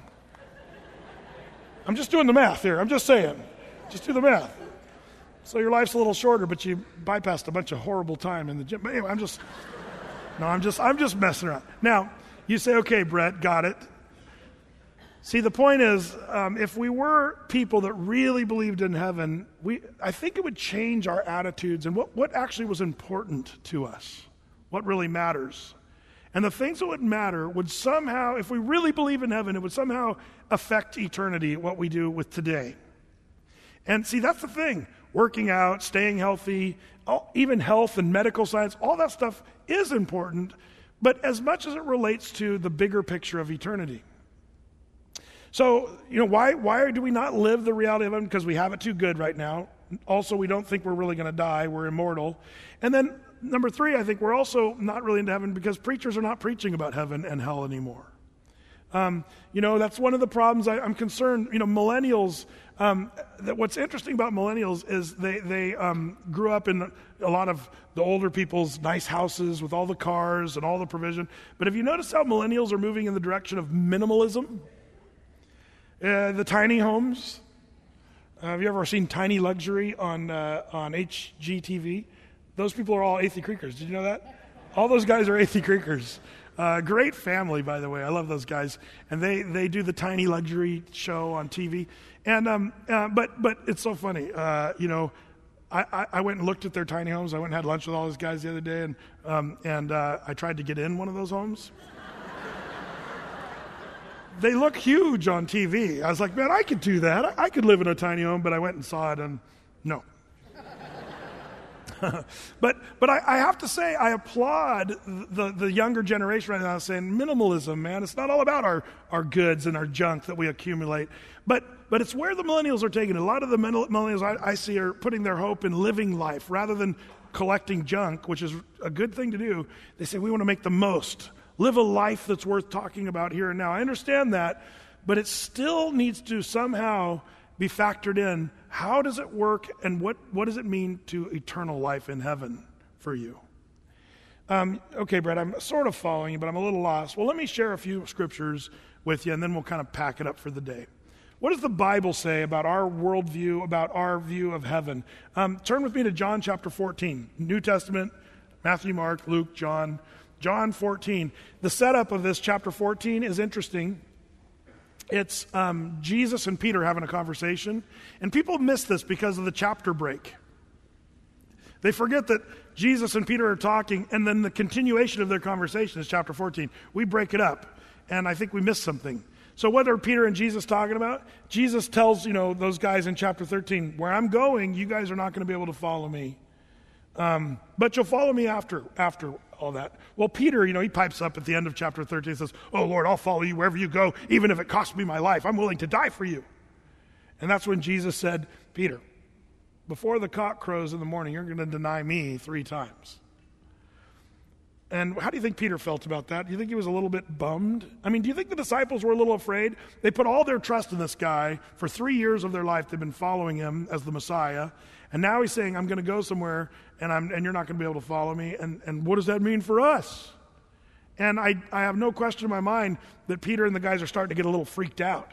I'm just doing the math here. I'm just saying. Just do the math. So your life's a little shorter, but you bypassed a bunch of horrible time in the gym. But anyway, I'm just, no, I'm just, I'm just messing around. Now, you say, okay, Brett, got it. See, the point is, um, if we were people that really believed in heaven, we, I think it would change our attitudes and what, what actually was important to us, what really matters. And the things that would matter would somehow, if we really believe in heaven, it would somehow affect eternity, what we do with today. And see, that's the thing. Working out, staying healthy, all, even health and medical science, all that stuff is important, but as much as it relates to the bigger picture of eternity. So, you know, why why do we not live the reality of heaven? Because we have it too good right now. Also, we don't think we're really going to die. We're immortal. And then, number three, I think we're also not really into heaven because preachers are not preaching about heaven and hell anymore. Um, you know, that's one of the problems I, I'm concerned. You know, millennials, um, that what's interesting about millennials is they, they um, grew up in a lot of the older people's nice houses with all the cars and all the provision. But have you noticed how millennials are moving in the direction of minimalism? Uh, the tiny homes. Uh, have you ever seen Tiny Luxury on uh, on H G T V? Those people are all Athey Creekers. Did you know that? All those guys are Athey Creekers. Uh, great family, by the way. I love those guys. And they, they do the Tiny Luxury show on T V. And um, uh, but but it's so funny. Uh, you know, I, I, I went and looked at their tiny homes. I went and had lunch with all those guys the other day, and um, and uh, I tried to get in one of those homes. They look huge on T V. I was like, man, I could do that. I, I could live in a tiny home, but I went and saw it, and no. but but I, I have to say, I applaud the, the younger generation right now saying, minimalism, man. It's not all about our, our goods and our junk that we accumulate. But but it's where the millennials are taking it. A lot of the millennials I, I see are putting their hope in living life rather than collecting junk, which is a good thing to do. They say, we want to make the most. Live a life that's worth talking about here and now. I understand that, but it still needs to somehow be factored in. How does it work, and what, what does it mean to eternal life in heaven for you? Um, okay, Brett, I'm sort of following you, but I'm a little lost. Well, let me share a few scriptures with you, and then we'll kind of pack it up for the day. What does the Bible say about our worldview, about our view of heaven? Um, turn with me to John chapter fourteen, New Testament, Matthew, Mark, Luke, John. John fourteen. The setup of this chapter fourteen is interesting. It's um, Jesus and Peter having a conversation, and people miss this because of the chapter break. They forget that Jesus and Peter are talking, and then the continuation of their conversation is chapter fourteen. We break it up, and I think we miss something. So what are Peter and Jesus talking about? Jesus tells, you know, those guys in chapter thirteen, where I'm going, you guys are not going to be able to follow me. Um, but you'll follow me after after all that. Well, Peter, you know, he pipes up at the end of chapter thirteen and says, oh, Lord, I'll follow you wherever you go, even if it costs me my life. I'm willing to die for you. And that's when Jesus said, Peter, before the cock crows in the morning, you're going to deny me three times. And how do you think Peter felt about that? Do you think he was a little bit bummed? I mean, do you think the disciples were a little afraid? They put all their trust in this guy. For three years of their life, they've been following him as the Messiah. And now he's saying, I'm going to go somewhere, and I'm and you're not going to be able to follow me. And, and what does that mean for us? And I, I have no question in my mind that Peter and the guys are starting to get a little freaked out.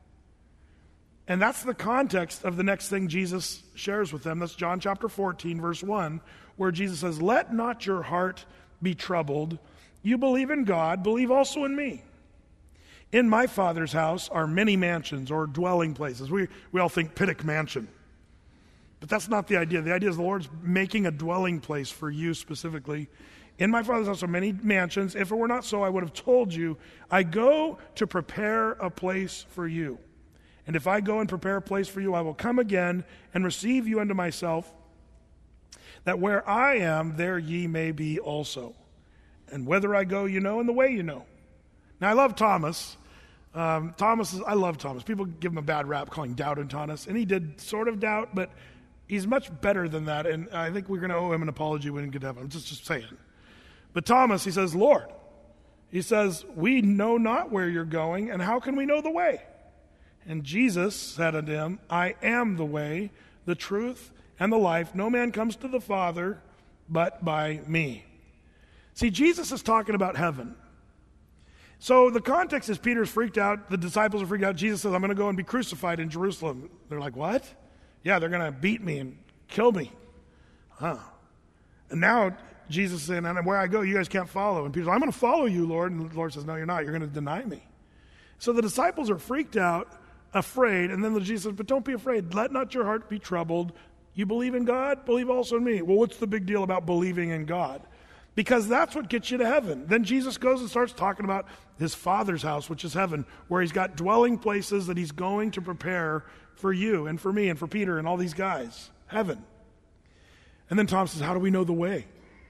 And that's the context of the next thing Jesus shares with them. That's John chapter fourteen, verse one, where Jesus says, let not your heart be troubled. You believe in God, believe also in me. In my Father's house are many mansions or dwelling places. We, we all think Pittock Mansion. But that's not the idea. The idea is the Lord's making a dwelling place for you specifically. In my Father's house are many mansions. If it were not so, I would have told you, I go to prepare a place for you. And if I go and prepare a place for you, I will come again and receive you unto myself, that where I am, there ye may be also. And whither I go, you know, and the way you know. Now, I love Thomas. Um, Thomas is, I love Thomas. People give him a bad rap calling doubting Thomas, and he did sort of doubt, but he's much better than that, and I think we're going to owe him an apology when we get to heaven. I'm just, just saying. But Thomas, he says, Lord, he says, we know not where you're going, and how can we know the way? And Jesus said unto him, I am the way, the truth, and the life. No man comes to the Father but by me. See, Jesus is talking about heaven. So the context is Peter's freaked out. The disciples are freaked out. Jesus says, I'm going to go and be crucified in Jerusalem. They're like, what? Yeah, they're going to beat me and kill me. Huh. And now Jesus is saying, and where I go, you guys can't follow. And Peter's like, I'm going to follow you, Lord. And the Lord says, no, you're not. You're going to deny me. So the disciples are freaked out, afraid. And then Jesus says, but don't be afraid. Let not your heart be troubled. You believe in God, believe also in me. Well, what's the big deal about believing in God? Because that's what gets you to heaven. Then Jesus goes and starts talking about his Father's house, which is heaven, where he's got dwelling places that he's going to prepare for you and for me and for Peter and all these guys. Heaven. And then Tom says, how do we know the way?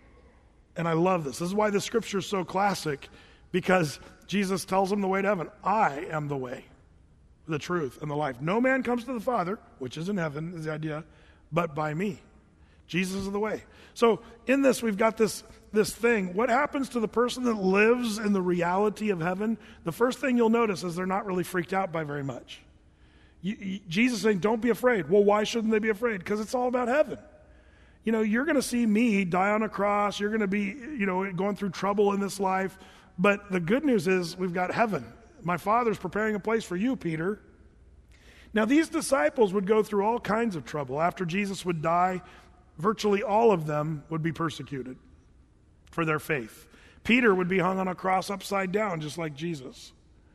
And I love this. This is why the scripture is so classic, because Jesus tells him the way to heaven. I am the way, the truth, and the life. No man comes to the Father, which is in heaven, is the idea, but by me. Jesus is the way. So in this, we've got this, this thing. What happens to the person that lives in the reality of heaven? The first thing you'll notice is they're not really freaked out by very much. You, you, Jesus is saying, don't be afraid. Well, why shouldn't they be afraid? Because it's all about heaven. You know, you're going to see me die on a cross. You're going to be, you know, going through trouble in this life. But the good news is we've got heaven. My Father's preparing a place for you, Peter. Now, these disciples would go through all kinds of trouble. After Jesus would die, virtually all of them would be persecuted for their faith. Peter would be hung on a cross upside down, just like Jesus.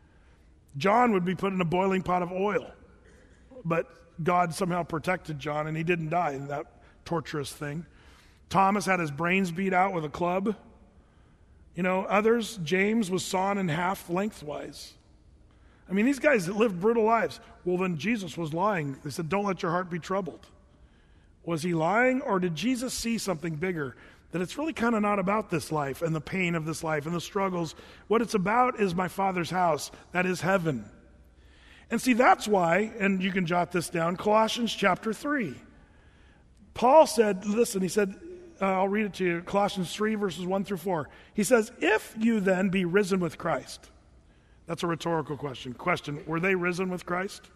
John would be put in a boiling pot of oil. But God somehow protected John, and he didn't die in that torturous thing. Thomas had his brains beat out with a club. You know, others, James was sawn in half lengthwise. I mean, these guys that lived brutal lives. Well, then Jesus was lying. They said, don't let your heart be troubled. Was he lying, or did Jesus see something bigger? That it's really kind of not about this life and the pain of this life and the struggles. What it's about is my Father's house. That is heaven. And see, that's why, and you can jot this down, Colossians chapter three. Paul said, listen, he said, uh, I'll read it to you, Colossians three, verses one through four. He says, if you then be risen with Christ. That's a rhetorical question. Question, were they risen with Christ?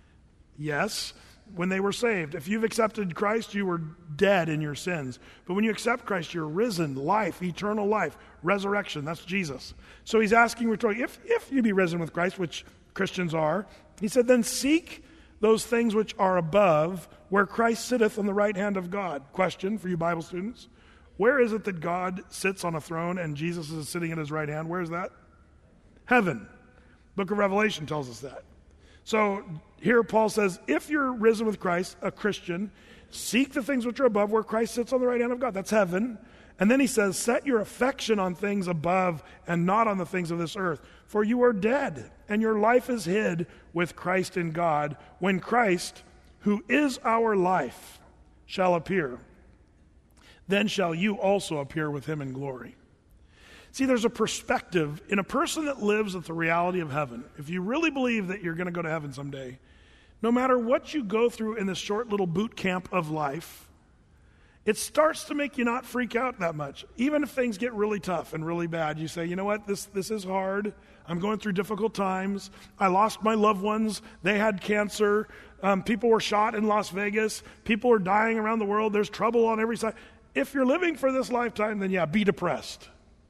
Yes, when they were saved. If you've accepted Christ, you were dead in your sins. But when you accept Christ, you're risen, life, eternal life, resurrection. That's Jesus. So he's asking rhetorically, if, if you be risen with Christ, which Christians are. He said, then seek those things which are above, where Christ sitteth on the right hand of God. Question for you Bible students. Where is it that God sits on a throne and Jesus is sitting at his right hand? Where is that? Heaven. Book of Revelation tells us that. So here Paul says, if you're risen with Christ, a Christian, seek the things which are above, where Christ sits on the right hand of God. That's heaven. And then he says, set your affection on things above and not on the things of this earth. For you are dead, and your life is hid with Christ in God. When Christ, who is our life, shall appear, then shall you also appear with him in glory. See, there's a perspective in a person that lives with the reality of heaven. If you really believe that you're going to go to heaven someday, no matter what you go through in this short little boot camp of life, it starts to make you not freak out that much. Even if things get really tough and really bad, you say, you know what, this, this is hard. I'm going through difficult times. I lost my loved ones. They had cancer. Um, people were shot in Las Vegas. People are dying around the world. There's trouble on every side. If you're living for this lifetime, then yeah, be depressed.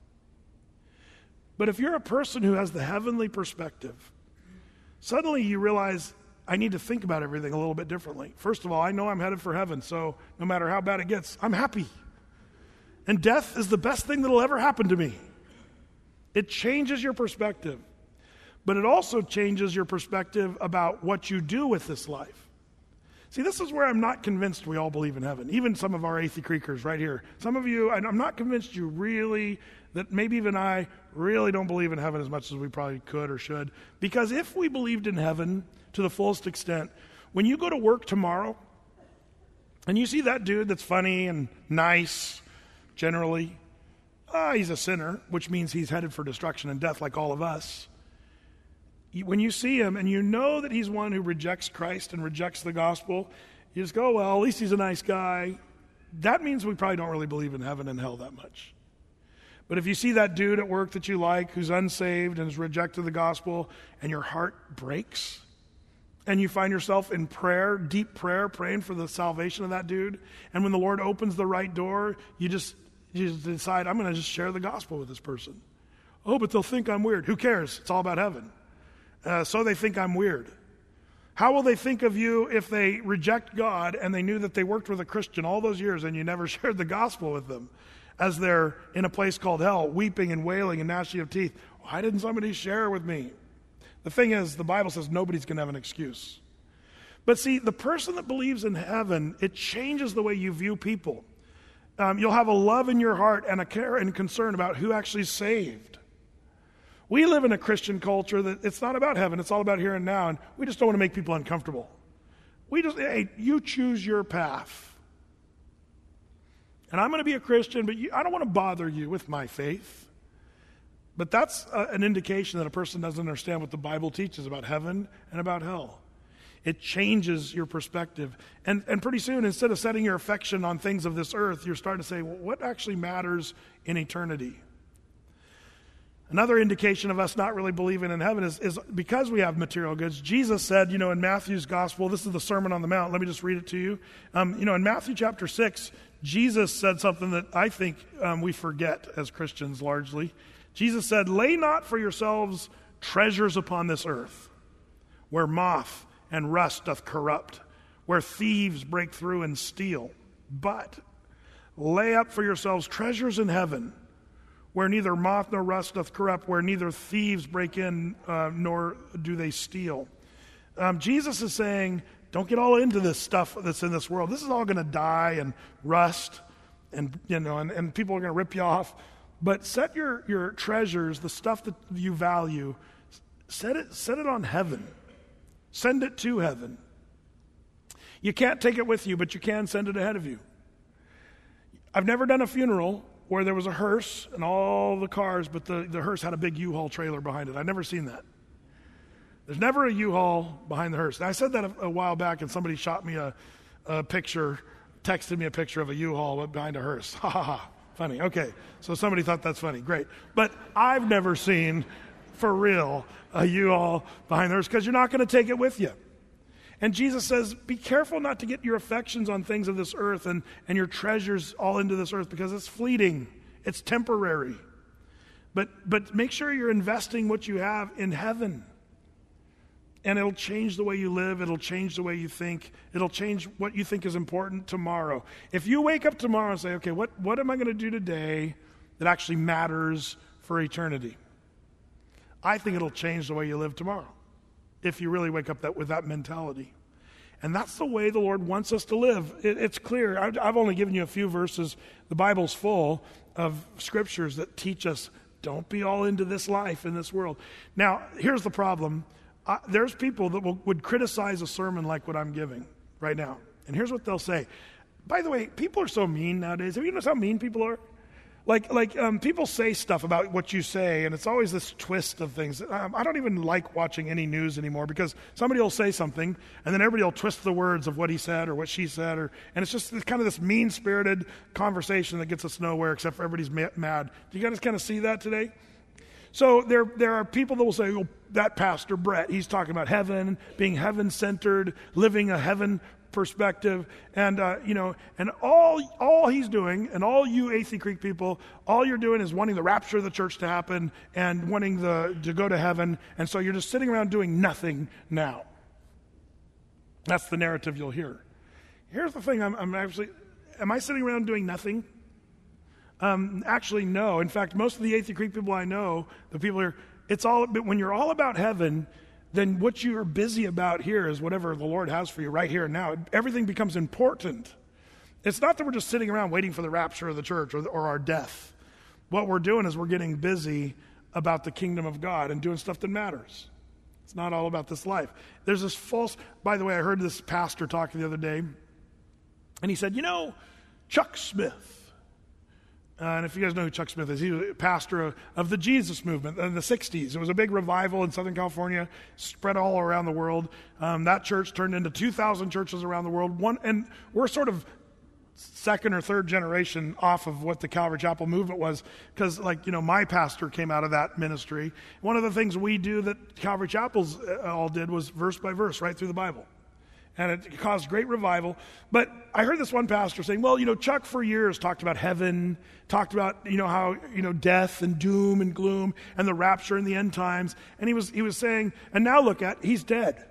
But if you're a person who has the heavenly perspective, suddenly you realize, I need to think about everything a little bit differently. First of all, I know I'm headed for heaven, so no matter how bad it gets, I'm happy. And death is the best thing that'll ever happen to me. It changes your perspective. But it also changes your perspective about what you do with this life. See, this is where I'm not convinced we all believe in heaven. Even some of our Athey Creekers right here. Some of you, I'm not convinced you really, that maybe even I really don't believe in heaven as much as we probably could or should. Because if we believed in heaven to the fullest extent, when you go to work tomorrow and you see that dude that's funny and nice, generally, ah, he's a sinner, which means he's headed for destruction and death like all of us. When you see him and you know that he's one who rejects Christ and rejects the gospel, you just go, well, at least he's a nice guy. That means we probably don't really believe in heaven and hell that much. But if you see that dude at work that you like who's unsaved and has rejected the gospel and your heart breaks and you find yourself in prayer, deep prayer, praying for the salvation of that dude, and when the Lord opens the right door, you just, you just decide, I'm going to just share the gospel with this person. Oh, but they'll think I'm weird. Who cares? It's all about heaven. Uh, so they think I'm weird. How will they think of you if they reject God and they knew that they worked with a Christian all those years and you never shared the gospel with them as they're in a place called hell, weeping and wailing and gnashing of teeth? Why didn't somebody share with me? The thing is, the Bible says nobody's going to have an excuse. But see, the person that believes in heaven, it changes the way you view people. Um, you'll have a love in your heart and a care and concern about who actually is saved. We live in a Christian culture that it's not about heaven, it's all about here and now, and we just don't want to make people uncomfortable. We just, hey, you choose your path. And I'm going to be a Christian, but you, I don't want to bother you with my faith. But that's a, an indication that a person doesn't understand what the Bible teaches about heaven and about hell. It changes your perspective. And, and pretty soon, instead of setting your affection on things of this earth, you're starting to say, well, what actually matters in eternity? Another indication of us not really believing in heaven is, is because we have material goods. Jesus said, you know, in Matthew's gospel, this is the Sermon on the Mount. Let me just read it to you. Um, you know, in Matthew chapter six, Jesus said something that I think um, we forget as Christians largely. Jesus said, lay not for yourselves treasures upon this earth, where moth and rust doth corrupt, where thieves break through and steal. But lay up for yourselves treasures in heaven, where neither moth nor rust doth corrupt, where neither thieves break in uh, nor do they steal. Um, Jesus is saying, don't get all into this stuff that's in this world. This is all going to die and rust, and you know, and, and people are going to rip you off. But set your, your treasures, the stuff that you value, set it, set it on heaven. Send it to heaven. You can't take it with you, but you can send it ahead of you. I've never done a funeral where there was a hearse and all the cars, but the, the hearse had a big U-Haul trailer behind it. I've never seen that. There's never a U-Haul behind the hearse. And I said that a, a while back, and somebody shot me a, a picture, texted me a picture of a U-Haul behind a hearse. Ha ha ha. Funny. Okay. So somebody thought that's funny. Great. But I've never seen, for real, a U-Haul behind the hearse, because you're not going to take it with you. And Jesus says, be careful not to get your affections on things of this earth and, and your treasures all into this earth, because it's fleeting. It's temporary. But, but make sure you're investing what you have in heaven. And it'll change the way you live. It'll change the way you think. It'll change what you think is important tomorrow. If you wake up tomorrow and say, okay, what, what am I going to do today that actually matters for eternity? I think it'll change the way you live tomorrow if you really wake up that, with that mentality. And that's the way the Lord wants us to live. It, it's clear. I've, I've only given you a few verses. The Bible's full of scriptures that teach us, don't be all into this life in this world. Now, here's the problem. Uh, there's people that will, would criticize a sermon like what I'm giving right now. And here's what they'll say. By the way, people are so mean nowadays. Have you noticed how mean people are? Like, like um, people say stuff about what you say, and it's always this twist of things. Um, I don't even like watching any news anymore because somebody will say something, and then everybody will twist the words of what he said or what she said, or and it's just kind of this mean-spirited conversation that gets us nowhere except for everybody's ma- mad. Do you guys kind of see that today? So there, there are people that will say, oh, that Pastor Brett, he's talking about heaven, being heaven-centered, living a heaven perspective, and uh, you know, and all all he's doing, and all you Athey Creek people, all you're doing is wanting the rapture of the church to happen and wanting the to go to heaven, and so you're just sitting around doing nothing now. That's the narrative you'll hear. Here's the thing: I'm, I'm actually, am I sitting around doing nothing? Um, actually, no. In fact, most of the Athey Creek people I know, the people here, it's all. But when you're all about heaven, then what you're busy about here is whatever the Lord has for you right here and now. Everything becomes important. It's not that we're just sitting around waiting for the rapture of the church or, or our death. What we're doing is we're getting busy about the kingdom of God and doing stuff that matters. It's not all about this life. There's this false, by the way, I heard this pastor talking the other day, and he said, you know, Chuck Smith, Uh, and if you guys know who Chuck Smith is, he was a pastor of, of the Jesus movement in the sixties. It was a big revival in Southern California, spread all around the world. Um, that church turned into two thousand churches around the world. One, and we're sort of second or third generation off of what the Calvary Chapel movement was, because, like, you know, my pastor came out of that ministry. One of the things we do that Calvary Chapels all did was verse by verse, right through the Bible. And it caused great revival. But I heard this one pastor saying, well, you know, Chuck for years talked about heaven, talked about, you know, how, you know, death and doom and gloom and the rapture in the end times. And he was he was saying, and now look at, he's dead.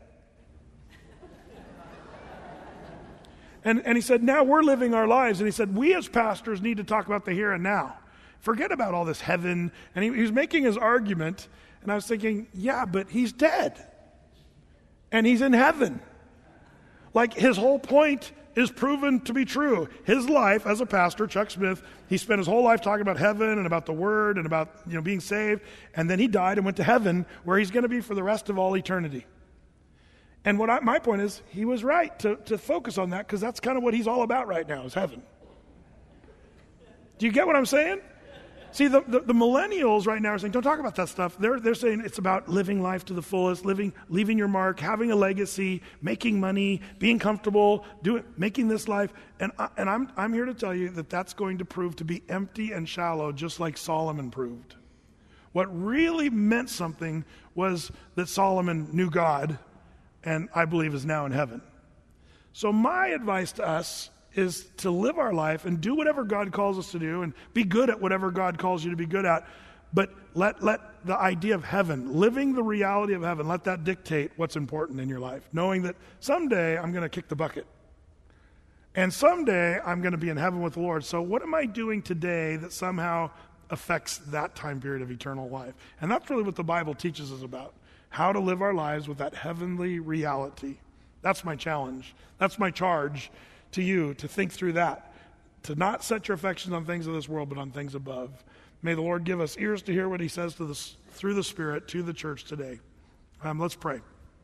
and, and he said, now we're living our lives. And he said, we as pastors need to talk about the here and now. Forget about all this heaven. And he, he was making his argument. And I was thinking, yeah, but he's dead. And he's in heaven. Like, his whole point is proven to be true. His life as a pastor, Chuck Smith, he spent his whole life talking about heaven and about the Word and about, you know, being saved. And then he died and went to heaven, where he's going to be for the rest of all eternity. And what I, my point is, he was right to, to focus on that, because that's kind of what he's all about right now, is heaven. Do you get what I'm saying? See, the, the, the millennials right now are saying, don't talk about that stuff. They're, they're saying it's about living life to the fullest, living, leaving your mark, having a legacy, making money, being comfortable, doing, making this life. And, I, and I'm, I'm here to tell you that that's going to prove to be empty and shallow, just like Solomon proved. What really meant something was that Solomon knew God, and I believe is now in heaven. So my advice to us is to live our life and do whatever God calls us to do and be good at whatever God calls you to be good at. But let, let the idea of heaven, living the reality of heaven, let that dictate what's important in your life. Knowing that someday I'm going to kick the bucket. And someday I'm going to be in heaven with the Lord. So what am I doing today that somehow affects that time period of eternal life? And that's really what the Bible teaches us about. How to live our lives with that heavenly reality. That's my challenge. That's my charge to you, to think through that, to not set your affections on things of this world, but on things above. May the Lord give us ears to hear what he says to the, through the Spirit to the church today. Um, let's pray.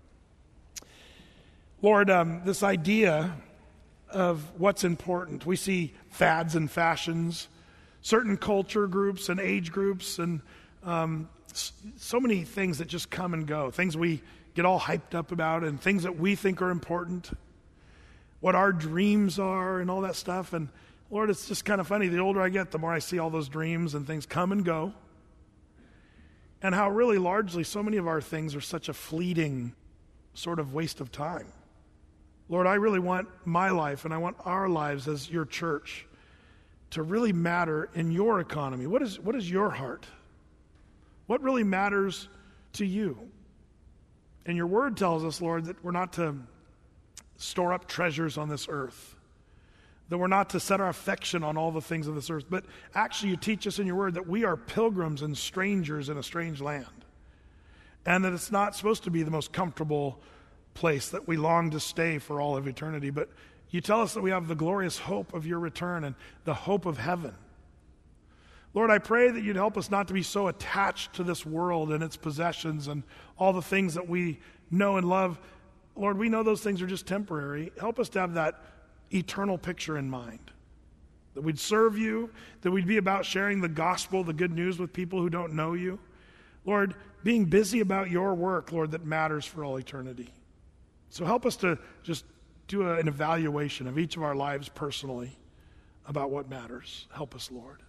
Lord, um, this idea of what's important, we see fads and fashions, certain culture groups and age groups, and um, so many things that just come and go, things we get all hyped up about, and things that we think are important, what our dreams are and all that stuff. And Lord, it's just kind of funny. The older I get, the more I see all those dreams and things come and go. And how really largely so many of our things are such a fleeting sort of waste of time. Lord, I really want my life and I want our lives as your church to really matter in your economy. What is, what is your heart? What really matters to you? And your word tells us, Lord, that we're not to store up treasures on this earth, that we're not to set our affection on all the things of this earth, but actually you teach us in your word that we are pilgrims and strangers in a strange land, and that it's not supposed to be the most comfortable place that we long to stay for all of eternity, but you tell us that we have the glorious hope of your return and the hope of heaven. Lord, I pray that you'd help us not to be so attached to this world and its possessions and all the things that we know and love. Lord, we know those things are just temporary. Help us to have that eternal picture in mind, that we'd serve you, that we'd be about sharing the gospel, the good news with people who don't know you. Lord, being busy about your work, Lord, that matters for all eternity. So help us to just do a, an evaluation of each of our lives personally about what matters. Help us, Lord.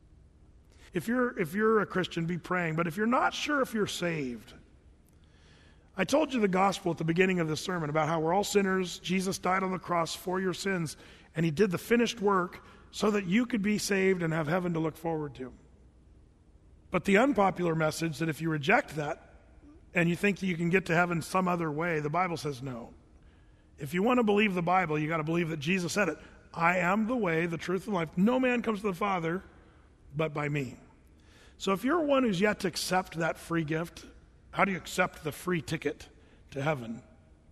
If you're, if you're a Christian, be praying, but if you're not sure if you're saved, I told you the gospel at the beginning of this sermon about how we're all sinners. Jesus died on the cross for your sins, and he did the finished work so that you could be saved and have heaven to look forward to. But the unpopular message that if you reject that and you think that you can get to heaven some other way, the Bible says no. If you want to believe the Bible, you got to believe that Jesus said it. I am the way, the truth, and life. No man comes to the Father but by me. So if you're one who's yet to accept that free gift, how do you accept the free ticket to heaven?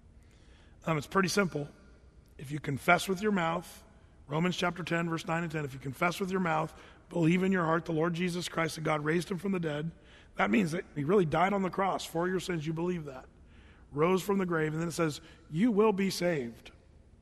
Um, it's pretty simple. If you confess with your mouth, Romans chapter ten, verse nine and ten, if you confess with your mouth, believe in your heart the Lord Jesus Christ, that God raised him from the dead, that means that he really died on the cross for your sins. You believe that. Rose from the grave, and then it says, you will be saved.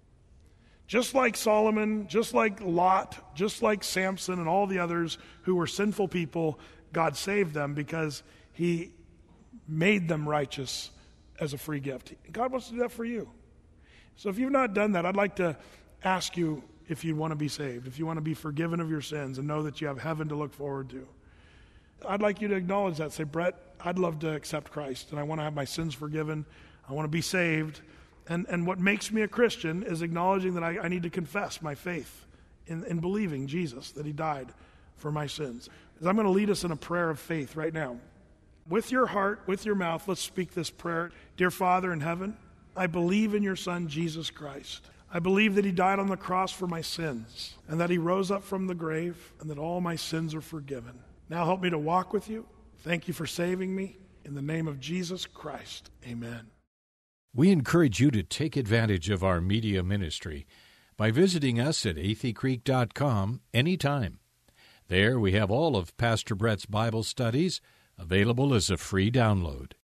Just like Solomon, just like Lot, just like Samson and all the others who were sinful people, God saved them because he made them righteous as a free gift. God wants to do that for you. So if you've not done that, I'd like to ask you if you want to be saved, if you want to be forgiven of your sins and know that you have heaven to look forward to. I'd like you to acknowledge that. Say, Brett, I'd love to accept Christ, and I want to have my sins forgiven. I want to be saved. And and what makes me a Christian is acknowledging that I, I need to confess my faith in, in believing Jesus, that he died for my sins. I'm going to lead us in a prayer of faith right now. With your heart, with your mouth, let's speak this prayer. Dear Father in heaven, I believe in your Son, Jesus Christ. I believe that he died on the cross for my sins, and that he rose up from the grave, and that all my sins are forgiven. Now help me to walk with you. Thank you for saving me. In the name of Jesus Christ, amen. We encourage you to take advantage of our media ministry by visiting us at athey creek dot com anytime. There we have all of Pastor Brett's Bible studies available as a free download.